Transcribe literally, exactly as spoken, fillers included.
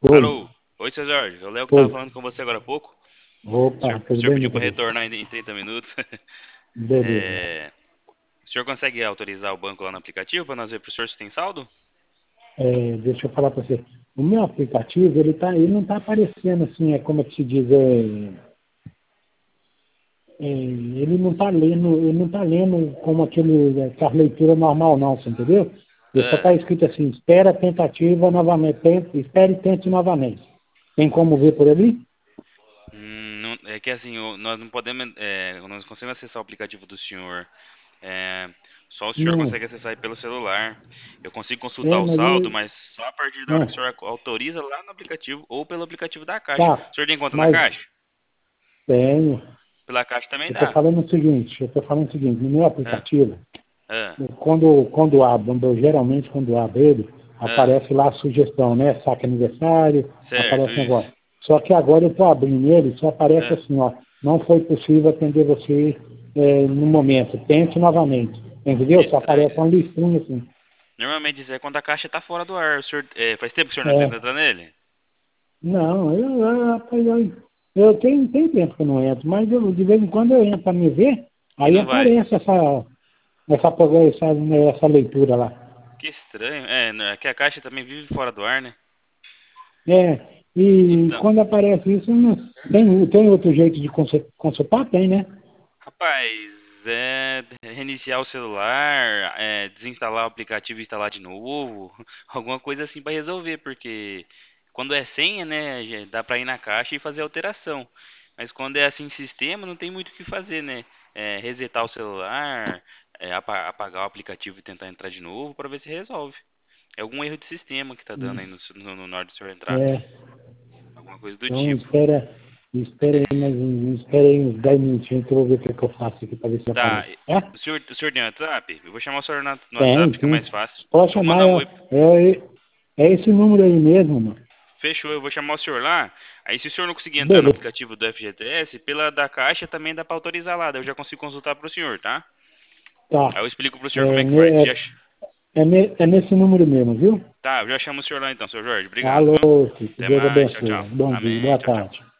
Oi, Alô? Oi, seu Jorge. É o Léo que oi. tava falando com você agora há pouco. O Opa, senhor, o tudo senhor bem, pediu meu para querido? retornar em em trinta minutos. Beleza. É, o senhor consegue autorizar o banco lá no aplicativo para nós ver pro senhor se tem saldo? É, deixa eu falar para você. O meu aplicativo, ele, tá, ele não está aparecendo assim, é como é que se diz, é, é, ele não está lendo, ele não tá lendo como aquele, aquela leitura normal não, você entendeu? Ele só É, está escrito assim, espera tentativa novamente, tente, espere e tente novamente. Tem como ver por ali? hum, não- é que assim, o- nós não podemos, é, nós não conseguimos acessar o aplicativo do senhor. É, só o senhor Não. consegue acessar pelo celular. Eu consigo consultar É, o mas saldo, eu, mas só a partir da hora que o ah, senhor autoriza lá no aplicativo ou pelo aplicativo da Caixa. tá, O senhor tem conta na mas Caixa? tenho. Pela Caixa também Eu estou dá. falando o seguinte, eu estou falando o seguinte, no meu Ah, aplicativo, ah, Quando, quando abro, quando eu- geralmente quando abro ele, ah. aparece lá a sugestão, né? Saque aniversário, Certo, aparece isso. negócio. Só que agora eu estou abrindo ele, só aparece Ah. assim, ó, não foi possível atender você é, no momento, tente novamente. Que Entendeu? Só estranho. aparece uma listinha assim. Normalmente isso é quando a caixa tá fora do ar. O senhor, é, faz tempo que o senhor não tenta É, entrar nele? não, eu, eu, rapaz, eu, eu tenho, tem tempo que eu não entro, mas eu, de vez em quando eu entro para me ver, E aí não vai. aparece essa, essa, essa, essa leitura lá. Que estranho. É, né, que a caixa também vive fora do ar, né? É, e Então, quando aparece isso, não- tem, tem outro jeito de consu- consultar? Tem, né? rapaz, é reiniciar o celular, é, desinstalar o aplicativo e instalar de novo, alguma coisa assim para resolver, porque quando é senha, né, já dá para ir na caixa e fazer alteração. Mas quando é assim sistema, não tem muito o que fazer, né? É, resetar o celular, é, apa- apagar o aplicativo e tentar entrar de novo para ver se resolve. É algum erro de sistema que tá dando aí no, no, no na hora do senhor entrar. É, Alguma coisa do então tipo. espera, espera aí mais um, espera aí uns dez minutinhos que eu vou ver o que, que eu faço aqui para ver se Tá. aparece. Tá? O senhor, o senhor tem WhatsApp? Eu vou chamar o senhor na- no WhatsApp, Tem, fica mais sim. fácil. Pode Eu vou chamar, mandar um é, oi. é, é esse número aí mesmo, mano. Fechou, eu vou chamar o senhor lá. Aí se o senhor não conseguir entrar no Beleza. aplicativo do F G T S, pela da Caixa também dá pra autorizar lá. Daí eu já consigo consultar pro senhor, tá? Tá. Aí eu explico pro senhor como É, é que ne- faz. Já... é, é, ne- é nesse número mesmo, viu? Tá, eu já chamo o senhor lá então, seu Jorge. Obrigado, Alô, viu? que Até Deus mais. Tchau, abençoe. tchau. Bom dia, Amém. boa Tchau, tchau. tarde.